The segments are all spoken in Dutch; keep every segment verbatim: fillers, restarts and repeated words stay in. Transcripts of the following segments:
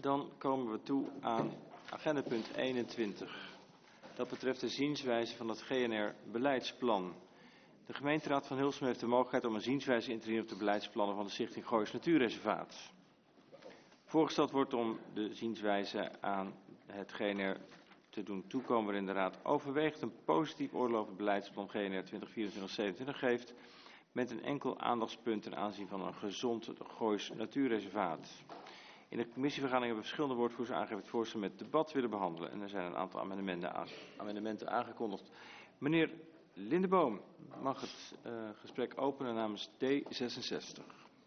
Dan komen we toe aan agendapunt eenentwintig. Dat betreft de zienswijze van het G N R-beleidsplan. De gemeenteraad van Hilversum heeft de mogelijkheid om een zienswijze in te dienen op de beleidsplannen van de Stichting Goois Natuurreservaat. Voorgesteld wordt om de zienswijze aan het G N R te doen toekomen waarin de raad overweegt een positief oordeel over het beleidsplan G N R twintig vierentwintig zevenentwintig geeft, met een enkel aandachtspunt ten aanzien van een gezond Goois Natuurreservaat. In de commissievergadering hebben verschillende woordvoerders aangegeven het voorstel met debat willen behandelen. En er zijn een aantal amendementen, aan, amendementen aangekondigd. Meneer Lindeboom mag het uh, gesprek openen namens D zesenzestig.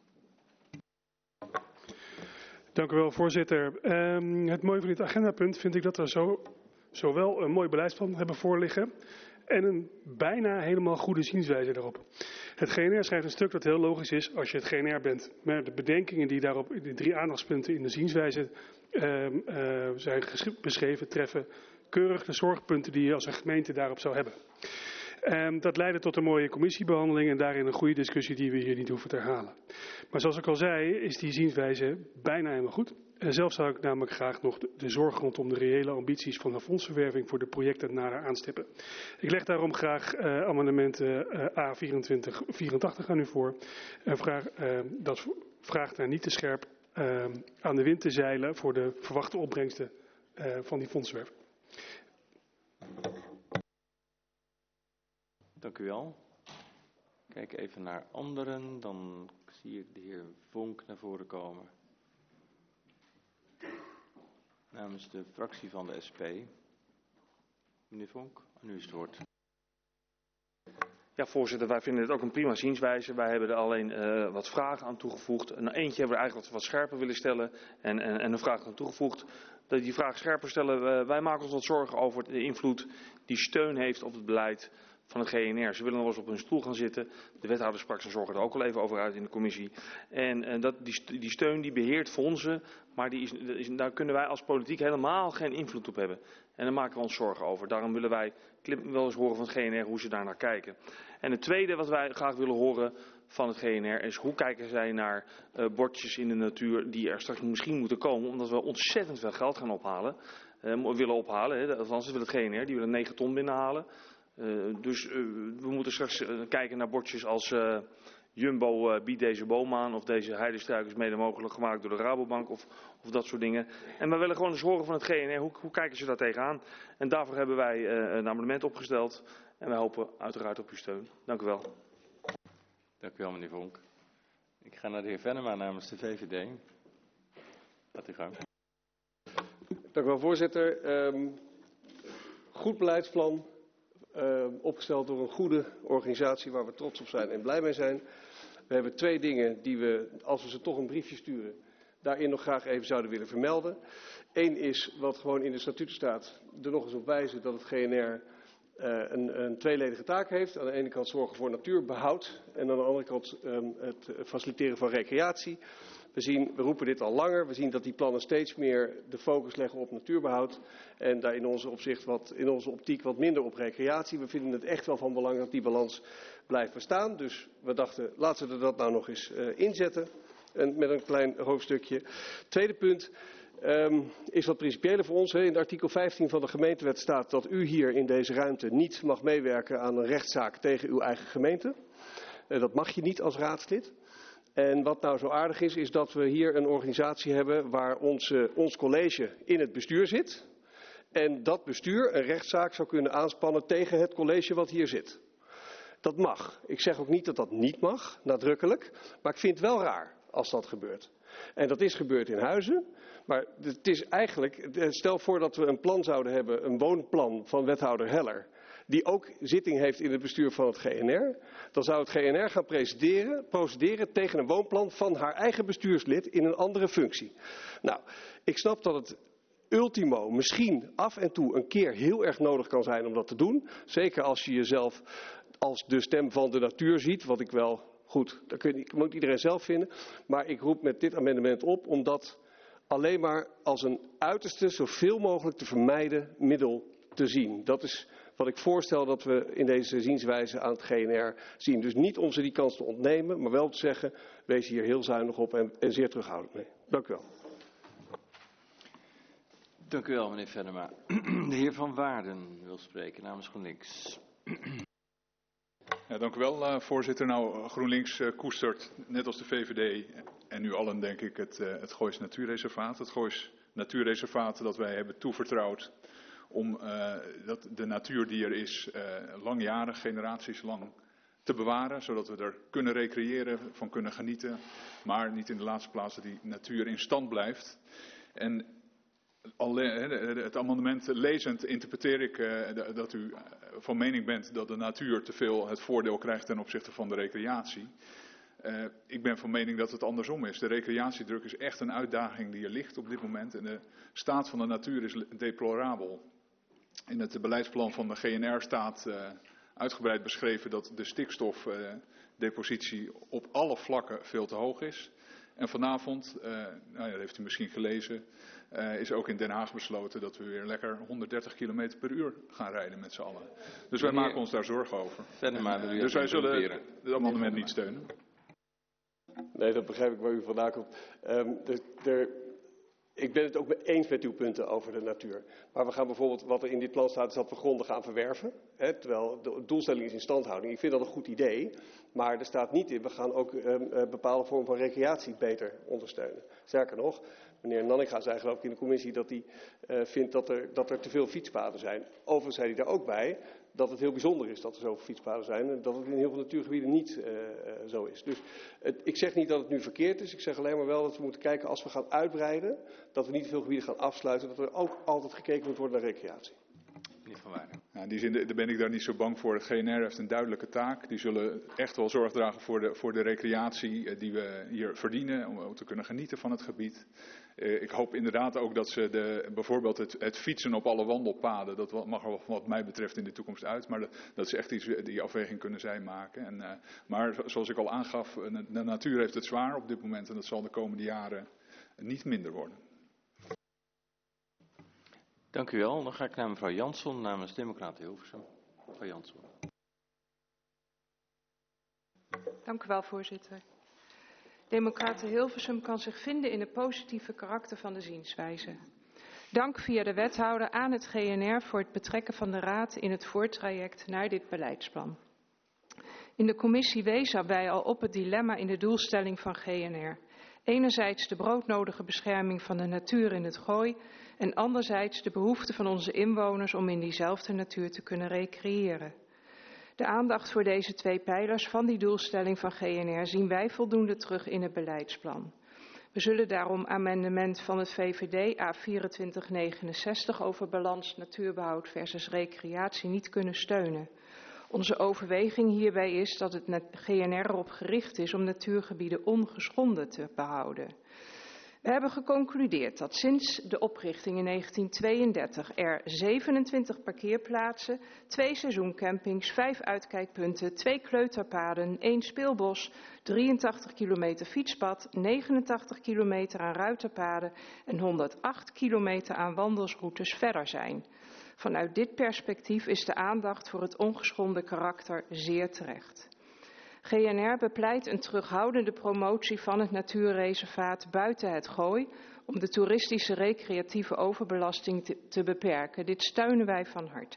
Dank u wel, voorzitter. Um, het mooie van dit agendapunt vind ik dat we zo, zowel een mooi beleidsplan hebben voorliggen en een bijna helemaal goede zienswijze daarop. Het G N R schrijft een stuk dat heel logisch is als je het G N R bent. Maar de bedenkingen die daarop, de drie aandachtspunten in de zienswijze uh, uh, zijn beschreven, treffen keurig de zorgpunten die je als een gemeente daarop zou hebben. Um, dat leidde tot een mooie commissiebehandeling en daarin een goede discussie die we hier niet hoeven te herhalen. Maar zoals ik al zei, is die zienswijze bijna helemaal goed. En zelf zou ik namelijk graag nog de, de zorg rondom de reële ambities van de fondsverwerving voor de projecten nader aanstippen. Ik leg daarom graag uh, amendementen uh, A vierentwintig vierentachtig aan u voor. En vraag, uh, dat vraagt naar niet te scherp uh, aan de wind te zeilen voor de verwachte opbrengsten uh, van die fondsverwerving. Dank u wel. Kijk even naar anderen. Dan zie ik de heer Vonk naar voren komen. Namens de fractie van de S P. Meneer Vonk, aan u is het woord. Ja, voorzitter, wij vinden dit ook een prima zienswijze. Wij hebben er alleen uh, wat vragen aan toegevoegd. En eentje hebben we eigenlijk wat, wat scherper willen stellen en, en, en een vraag aan toegevoegd. Dat die vraag scherper stellen, uh, wij maken ons wat zorgen over de invloed die steun heeft op het beleid van het G N R. Ze willen nog wel eens op hun stoel gaan zitten. De wethouder sprak zijn zorgen er ook al even over uit in de commissie. En, en dat, die, die steun die beheert fondsen, maar die is, is, daar kunnen wij als politiek helemaal geen invloed op hebben. En daar maken we ons zorgen over. Daarom willen wij wel eens horen van het G N R hoe ze daar naar kijken. En het tweede wat wij graag willen horen van het G N R is hoe kijken zij naar uh, bordjes in de natuur die er straks misschien moeten komen. Omdat we ontzettend veel geld gaan ophalen. Uh, willen ophalen. Hè. Althans, wil het G N R. Die willen negen ton binnenhalen. Uh, dus uh, we moeten straks uh, kijken naar bordjes als uh, Jumbo uh, biedt deze boom aan of deze heidestruik is mede mogelijk gemaakt door de Rabobank of, of dat soort dingen. En we willen gewoon eens horen van het G N R, hoe, hoe kijken ze daar tegenaan? En daarvoor hebben wij uh, een amendement opgesteld en wij hopen uiteraard op uw steun. Dank u wel. Dank u wel, meneer Vonk. Ik ga naar de heer Venema namens de V V D. Gaat u gang. Dank u wel, voorzitter. Um, goed beleidsplan. Uh, opgesteld door een goede organisatie waar we trots op zijn en blij mee zijn. We hebben twee dingen die we, als we ze toch een briefje sturen, daarin nog graag even zouden willen vermelden. Eén is wat gewoon in de statuten staat, er nog eens op wijzen dat het G N R uh, een, een tweeledige taak heeft. Aan de ene kant zorgen voor natuurbehoud en aan de andere kant um, het faciliteren van recreatie. We zien, we roepen dit al langer, we zien dat die plannen steeds meer de focus leggen op natuurbehoud en daar in onze opzicht wat, in onze optiek wat minder op recreatie. We vinden het echt wel van belang dat die balans blijft bestaan. Dus we dachten, laten we dat nou nog eens uh, inzetten en met een klein hoofdstukje. Tweede punt um, is wat principiëler voor ons. Hè. In artikel vijftien van de gemeentewet staat dat u hier in deze ruimte niet mag meewerken aan een rechtszaak tegen uw eigen gemeente. Uh, dat mag je niet als raadslid. En wat nou zo aardig is, is dat we hier een organisatie hebben waar onze, ons college in het bestuur zit. En dat bestuur een rechtszaak zou kunnen aanspannen tegen het college wat hier zit. Dat mag. Ik zeg ook niet dat dat niet mag, nadrukkelijk. Maar ik vind het wel raar als dat gebeurt. En dat is gebeurd in Huizen. Maar het is eigenlijk, stel voor dat we een plan zouden hebben, een woonplan van wethouder Heller, die ook zitting heeft in het bestuur van het G N R, dan zou het G N R gaan procederen, procederen tegen een woonplan van haar eigen bestuurslid in een andere functie. Nou, ik snap dat het ultimo misschien af en toe een keer heel erg nodig kan zijn om dat te doen. Zeker als je jezelf als de stem van de natuur ziet, wat ik wel, goed, dat kun je, moet iedereen zelf vinden. Maar ik roep met dit amendement op om dat alleen maar als een uiterste zoveel mogelijk te vermijden middel te zien. Dat is wat ik voorstel dat we in deze zienswijze aan het G N R zien. Dus niet om ze die kans te ontnemen, maar wel te zeggen, wees hier heel zuinig op en, en zeer terughoudend mee. Dank u wel. Dank u wel, meneer Venema. De heer Van Waarden wil spreken namens GroenLinks. Ja, dank u wel, uh, voorzitter. Nou, GroenLinks uh, koestert, net als de V V D en u allen denk ik, het, uh, het Goois Natuurreservaat. Het Goois Natuurreservaat dat wij hebben toevertrouwd om uh, dat de natuur die er is uh, langjarig, generaties lang te bewaren. Zodat we er kunnen recreëren, van kunnen genieten. Maar niet in de laatste plaats dat die natuur in stand blijft. En het amendement lezend interpreteer ik uh, dat u van mening bent dat de natuur te veel het voordeel krijgt ten opzichte van de recreatie. Uh, ik ben van mening dat het andersom is. De recreatiedruk is echt een uitdaging die er ligt op dit moment. En de staat van de natuur is deplorabel. In het beleidsplan van de G N R staat uh, uitgebreid beschreven dat de stikstofdepositie uh, op alle vlakken veel te hoog is. En vanavond, uh, nou ja, dat heeft u misschien gelezen, uh, is ook in Den Haag besloten dat we weer lekker honderddertig kilometer per uur gaan rijden met z'n allen. Dus wij maken ons daar zorgen over. Venema, wil u dus wij zullen het amendement niet steunen. Nee, dat begrijp ik waar u vandaan komt. Um, de, de, ik ben het ook eens met uw punten over de natuur. Maar we gaan bijvoorbeeld, wat er in dit plan staat, is dat we gronden gaan verwerven. Hè, terwijl de doelstelling is instandhouding. Ik vind dat een goed idee. Maar er staat niet in, we gaan ook um, bepaalde vormen van recreatie beter ondersteunen. Sterker nog, meneer Nanninga zei geloof ik in de commissie dat hij uh, vindt dat er, dat er te veel fietspaden zijn. Overigens zei hij daar ook bij dat het heel bijzonder is dat er zoveel fietspaden zijn en dat het in heel veel natuurgebieden niet uh, uh, zo is. Dus het, ik zeg niet dat het nu verkeerd is, ik zeg alleen maar wel dat we moeten kijken als we gaan uitbreiden, dat we niet te veel gebieden gaan afsluiten, dat er ook altijd gekeken moet worden naar recreatie. Meneer Van Waarden. Ja, in die zin daar ben ik daar niet zo bang voor. De G N R heeft een duidelijke taak. Die zullen echt wel zorg dragen voor de, voor de recreatie die we hier verdienen. Om, om te kunnen genieten van het gebied. Uh, ik hoop inderdaad ook dat ze de, bijvoorbeeld het, het fietsen op alle wandelpaden. Dat mag er wat mij betreft in de toekomst uit. Maar dat, dat is echt iets, die afweging kunnen zij maken. En, uh, maar zoals ik al aangaf, de natuur heeft het zwaar op dit moment. En dat zal de komende jaren niet minder worden. Dank u wel. Dan ga ik naar mevrouw Jansson namens Democraten Hilversum. Mevrouw Jansson. Dank u wel, voorzitter. Democraten Hilversum kan zich vinden in het positieve karakter van de zienswijze. Dank via de wethouder aan het G N R voor het betrekken van de Raad in het voortraject naar dit beleidsplan. In de commissie wezen wij al op het dilemma in de doelstelling van G N R. Enerzijds de broodnodige bescherming van de natuur in het Gooi en anderzijds de behoefte van onze inwoners om in diezelfde natuur te kunnen recreëren. De aandacht voor deze twee pijlers van die doelstelling van G N R zien wij voldoende terug in het beleidsplan. We zullen daarom amendement van het V V D A vierentwintig negenenzestig over balans natuurbehoud versus recreatie niet kunnen steunen. Onze overweging hierbij is dat het G N R erop gericht is om natuurgebieden ongeschonden te behouden. We hebben geconcludeerd dat sinds de oprichting in negentien tweeëndertig er zevenentwintig parkeerplaatsen, twee seizoencampings, vijf uitkijkpunten, twee kleuterpaden, één speelbos, drieëntachtig kilometer fietspad, negenentachtig kilometer aan ruiterpaden en honderdacht kilometer aan wandelsroutes verder zijn. Vanuit dit perspectief is de aandacht voor het ongeschonden karakter zeer terecht. G N R bepleit een terughoudende promotie van het natuurreservaat buiten het Gooi om de toeristische recreatieve overbelasting te, te beperken. Dit steunen wij van harte.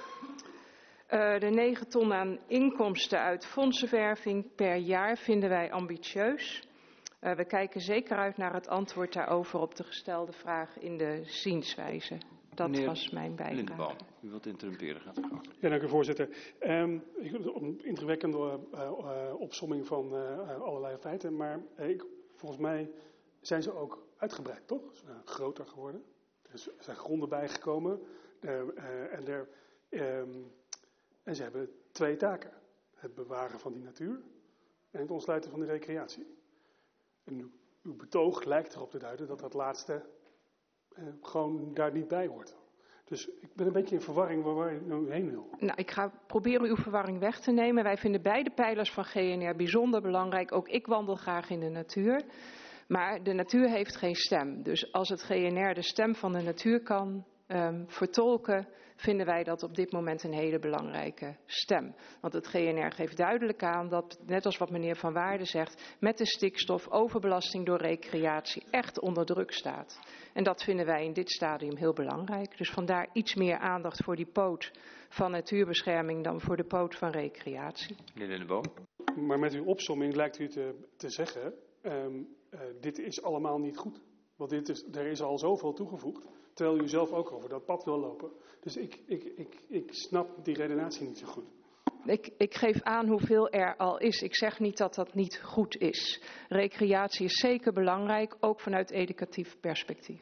Uh, de negen ton aan inkomsten uit fondsenwerving per jaar vinden wij ambitieus. Uh, we kijken zeker uit naar het antwoord daarover op de gestelde vraag in de zienswijze. Dat Meneer was mijn bijdrage. Lindenboom, u wilt interrumperen, gaat u gang. Ja, dank u voorzitter. Um, een indrukwekkende uh, uh, opsomming van uh, allerlei feiten, maar uh, ik, volgens mij zijn ze ook uitgebreid, toch? Ze zijn groter geworden. Er zijn gronden bijgekomen uh, uh, en, er, um, en ze hebben twee taken. Het bewaren van die natuur en het ontsluiten van de recreatie. En uw, uw betoog lijkt erop te duiden dat dat laatste Uh, gewoon daar niet bij hoort. Dus ik ben een beetje in verwarring waar, waar je nou heen wil. Nou, ik ga proberen uw verwarring weg te nemen. Wij vinden beide pijlers van G N R bijzonder belangrijk. Ook ik wandel graag in de natuur. Maar de natuur heeft geen stem. Dus als het G N R de stem van de natuur kan um, vertolken, vinden wij dat op dit moment een hele belangrijke stem. Want het G N R geeft duidelijk aan dat, net als wat meneer Van Waarden zegt, met de stikstof overbelasting door recreatie echt onder druk staat. En dat vinden wij in dit stadium heel belangrijk. Dus vandaar iets meer aandacht voor die poot van natuurbescherming dan voor de poot van recreatie. Meneer De Boom. Maar met uw opsomming lijkt u te, te zeggen, um, uh, dit is allemaal niet goed. Want dit is, er is al zoveel toegevoegd, terwijl u zelf ook over dat pad wil lopen. Dus ik, ik, ik, ik snap die redenatie niet zo goed. Ik, ik geef aan hoeveel er al is. Ik zeg niet dat dat niet goed is. Recreatie is zeker belangrijk, ook vanuit educatief perspectief.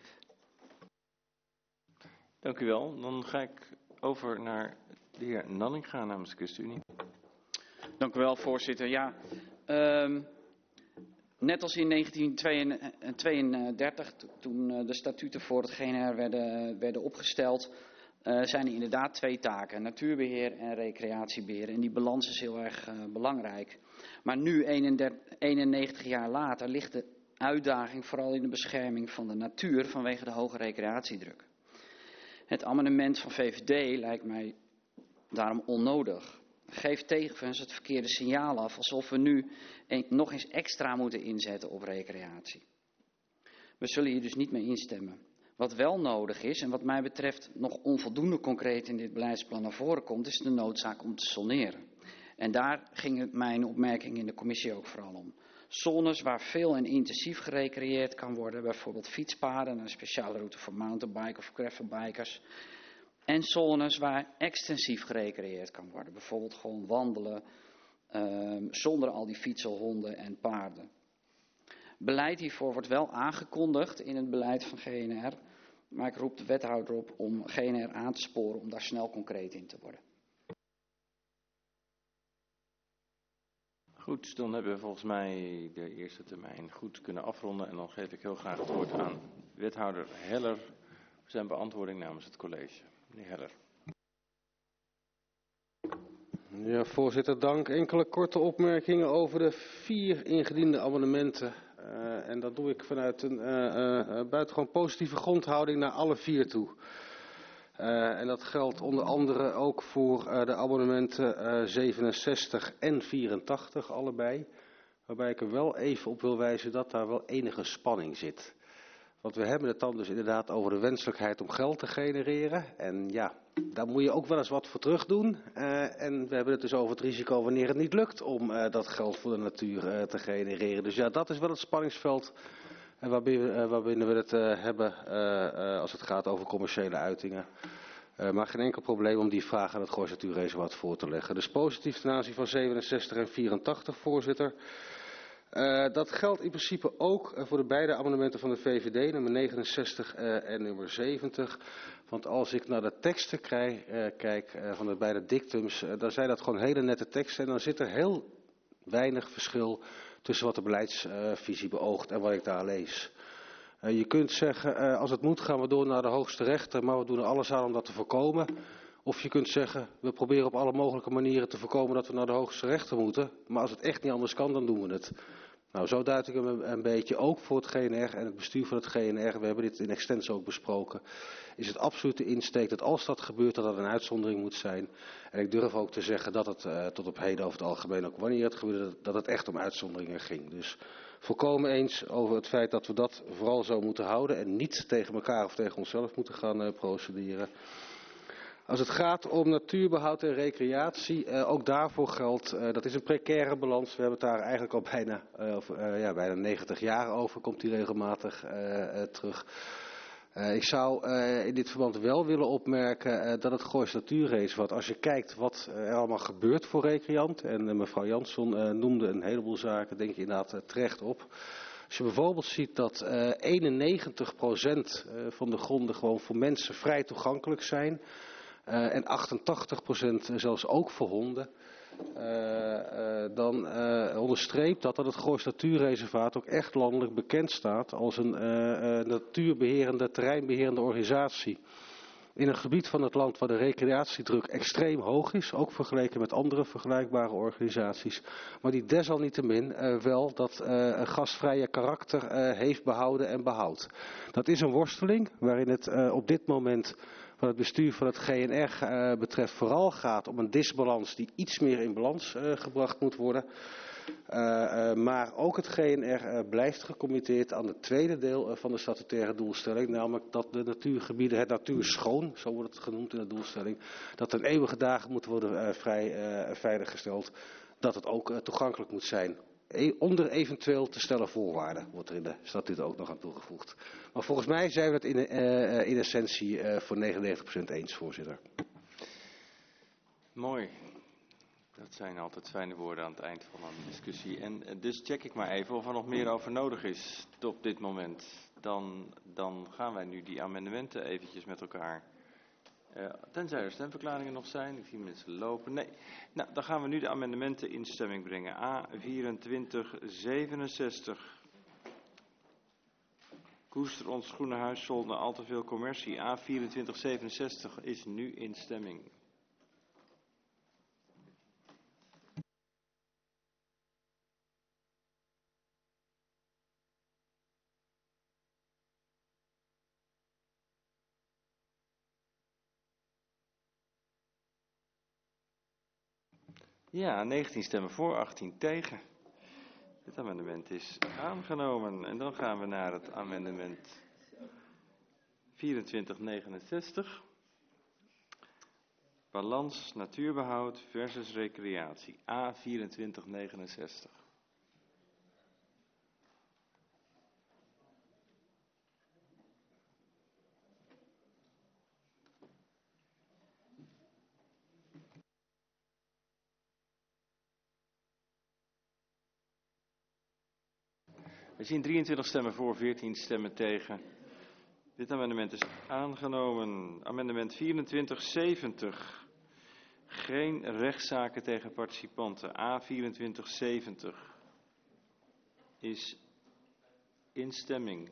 Dank u wel. Dan ga ik over naar de heer Nanninga namens de ChristenUnie. Dank u wel, voorzitter. Ja, um, net als in negentien tweeëndertig, toen de statuten voor het G N R werden, werden opgesteld, uh, zijn er inderdaad twee taken, natuurbeheer en recreatiebeheer. En die balans is heel erg uh, belangrijk. Maar nu, eenennegentig jaar later, ligt de uitdaging vooral in de bescherming van de natuur vanwege de hoge recreatiedruk. Het amendement van V V D lijkt mij daarom onnodig. Geeft tevens het verkeerde signaal af, alsof we nu een, nog eens extra moeten inzetten op recreatie. We zullen hier dus niet mee instemmen. Wat wel nodig is, en wat mij betreft nog onvoldoende concreet in dit beleidsplan naar voren komt, is de noodzaak om te zoneren. En daar ging mijn opmerking in de commissie ook vooral om. Zones waar veel en intensief gerecreëerd kan worden, bijvoorbeeld fietspaden, een speciale route voor mountainbike of gravelbikers. En zones waar extensief gerecreëerd kan worden, bijvoorbeeld gewoon wandelen, uh, zonder al die fietsenhonden en paarden. Beleid hiervoor wordt wel aangekondigd in het beleid van G N R, maar ik roep de wethouder op om G N R aan te sporen om daar snel concreet in te worden. Goed, dan hebben we volgens mij de eerste termijn goed kunnen afronden. En dan geef ik heel graag het woord aan wethouder Heller voor zijn beantwoording namens het college. Meneer Heller. Ja, voorzitter, dank. Enkele korte opmerkingen over de vier ingediende amendementen. Uh, en dat doe ik vanuit een uh, uh, buitengewoon positieve grondhouding naar alle vier toe. Uh, en dat geldt onder andere ook voor uh, de amendementen uh, zevenenzestig en vierentachtig, allebei. Waarbij ik er wel even op wil wijzen dat daar wel enige spanning zit. Want we hebben het dan dus inderdaad over de wenselijkheid om geld te genereren. En ja, daar moet je ook wel eens wat voor terug doen. Uh, en we hebben het dus over het risico wanneer het niet lukt om uh, dat geld voor de natuur uh, te genereren. Dus ja, dat is wel het spanningsveld uh, waarbinnen, uh, waarbinnen we het uh, hebben uh, uh, als het gaat over commerciële uitingen. Uh, maar geen enkel probleem om die vraag aan het Goois Natuurreservaat voor te leggen. Dus positief ten aanzien van zevenenzestig en vierentachtig, voorzitter. Uh, dat geldt in principe ook uh, voor de beide amendementen van de V V D, nummer negenenzestig uh, en nummer zeventig. Want als ik naar de teksten krijg, uh, kijk uh, van de beide dictums, uh, dan zijn dat gewoon hele nette teksten. En dan zit er heel weinig verschil tussen wat de beleidsvisie uh, beoogt en wat ik daar lees. Uh, je kunt zeggen, uh, als het moet gaan we door naar de hoogste rechter, maar we doen er alles aan om dat te voorkomen. Of je kunt zeggen, we proberen op alle mogelijke manieren te voorkomen dat we naar de hoogste rechter moeten. Maar als het echt niet anders kan, dan doen we het. Nou, zo duid ik hem een, een beetje ook voor het G N R en het bestuur van het G N R. We hebben dit in extenso ook besproken. Is het absoluut de insteek dat als dat gebeurt, dat dat een uitzondering moet zijn. En ik durf ook te zeggen dat het uh, tot op heden over het algemeen, ook wanneer het gebeurde, dat het echt om uitzonderingen ging. Dus volkomen eens over het feit dat we dat vooral zo moeten houden en niet tegen elkaar of tegen onszelf moeten gaan uh, procederen. Als het gaat om natuurbehoud en recreatie, uh, ook daarvoor geldt, uh, dat is een precaire balans. We hebben het daar eigenlijk al bijna, uh, of, uh, ja, bijna negentig jaar over, komt die regelmatig uh, uh, terug. Uh, ik zou uh, in dit verband wel willen opmerken uh, dat het Goois Natuurreservaat, als je kijkt wat er allemaal gebeurt voor recreant, en uh, mevrouw Jansson uh, noemde een heleboel zaken, denk je inderdaad uh, terecht op. Als je bijvoorbeeld ziet dat uh, eenennegentig procent uh, van de gronden gewoon voor mensen vrij toegankelijk zijn. Uh, en achtentachtig procent zelfs ook voor honden, uh, uh, dan uh, onderstreept dat dat het Goois Natuurreservaat ook echt landelijk bekend staat als een uh, uh, natuurbeherende, terreinbeherende organisatie. In een gebied van het land waar de recreatiedruk extreem hoog is, ook vergeleken met andere vergelijkbare organisaties, maar die desalniettemin uh, wel dat uh, een gastvrije karakter uh, heeft behouden en behoudt. Dat is een worsteling waarin het uh, op dit moment wat het bestuur van het G N R uh, betreft vooral gaat om een disbalans die iets meer in balans uh, gebracht moet worden. Uh, uh, maar ook het G N R uh, blijft gecommitteerd aan het tweede deel uh, van de statutaire doelstelling, namelijk dat de natuurgebieden, het natuurschoon, zo wordt het genoemd in de doelstelling, dat ten eeuwige dagen moet worden uh, vrij uh, veiliggesteld, dat het ook uh, toegankelijk moet zijn. E onder eventueel te stellen voorwaarden, wordt er in de statuut ook nog aan toegevoegd. Maar volgens mij zijn we het in, uh, in essentie uh, voor negenennegentig procent eens, voorzitter. Mooi. Dat zijn altijd fijne woorden aan het eind van een discussie. En dus check ik maar even of er nog meer over nodig is op dit moment. Dan, dan gaan wij nu die amendementen eventjes met elkaar. Uh, tenzij er stemverklaringen nog zijn. Ik zie mensen lopen. Nee. Nou, dan gaan we nu de amendementen in stemming brengen. A vierentwintig zevenenzestig. Koester ons groene huis zonder al te veel commercie. A vierentwintig zevenenzestig is nu in stemming. Ja, negentien stemmen voor, achttien tegen. Dit amendement is aangenomen. En dan gaan we naar het amendement vierentwintig negenenzestig. Balans natuurbehoud versus recreatie. A vierentwintig negenenzestig. We zien drieëntwintig stemmen voor, veertien stemmen tegen. Dit amendement is aangenomen. Amendement vierentwintig zeventig. Geen rechtszaken tegen participanten. A vierentwintig zeventig is in stemming.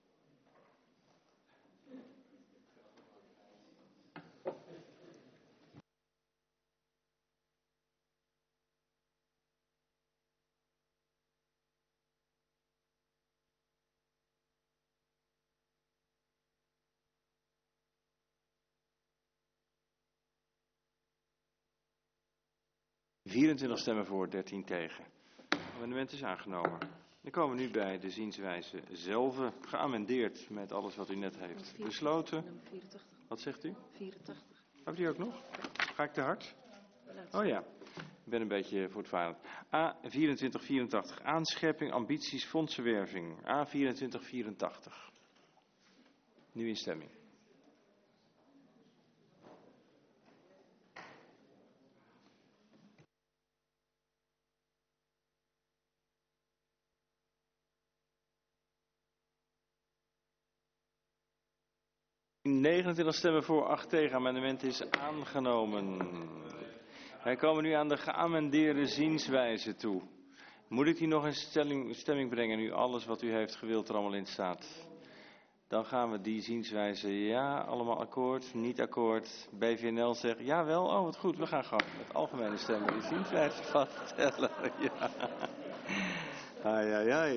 vierentwintig stemmen voor, dertien tegen. Het amendement is aangenomen. Dan komen we nu bij de zienswijze zelf, geamendeerd met alles wat u net heeft besloten. Wat zegt u? vierentachtig. Heb je die ook nog? Ga ik te hard? Oh ja, ik ben een beetje voortvarend. A vierentwintig vierentachtig, aanscherping, ambities, fondsenwerving. A vierentwintig vierentachtig. Nu in stemming. negenentwintig stemmen voor, acht tegen. Amendement is aangenomen. Wij komen nu aan de geamendeerde zienswijze toe. Moet ik die nog in stelling, stemming brengen, nu alles wat u heeft gewild er allemaal in staat? Dan gaan we die zienswijze, ja, allemaal akkoord, niet akkoord. B V N L zegt, jawel, oh wat goed, we gaan gewoon met algemene stemmen die zienswijze vaststellen. Ja. Ai, ai, ai.